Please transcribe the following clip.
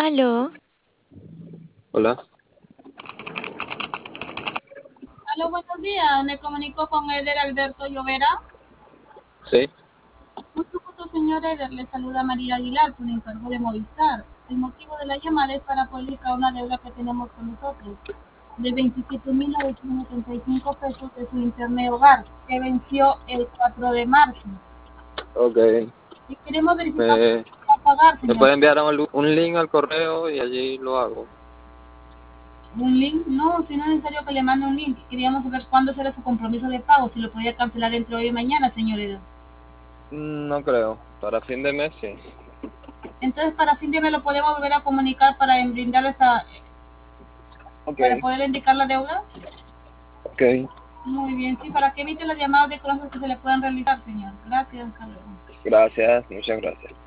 Aló, Hola, Aló, buenos días. Me comunico con Eder Alberto Llovera. sí, Mucho gusto, señor Eder. Le saluda María Aguilar por encargo de Movistar. El motivo de la llamada es para publicar una deuda que tenemos con nosotros de 27.975 pesos de su internet hogar, que venció el 4 de marzo. ok. Y queremos verificar Me, cómo va a pagar, me señor. puede enviar un link al correo y allí lo hago. ¿Un link? No, si no es necesario que le mande un link. Queríamos saber cuándo será su compromiso de pago, si lo podía cancelar entre hoy y mañana, señor Eder. No creo, para fin de mes sí. Entonces, para fin de mes lo podemos volver a comunicar para brindarle Ok, para poder indicar la deuda. ok. Muy bien, sí, para que evite las llamadas de cosas que se le puedan realizar, señor. Gracias, hasta luego. Gracias, muchas gracias.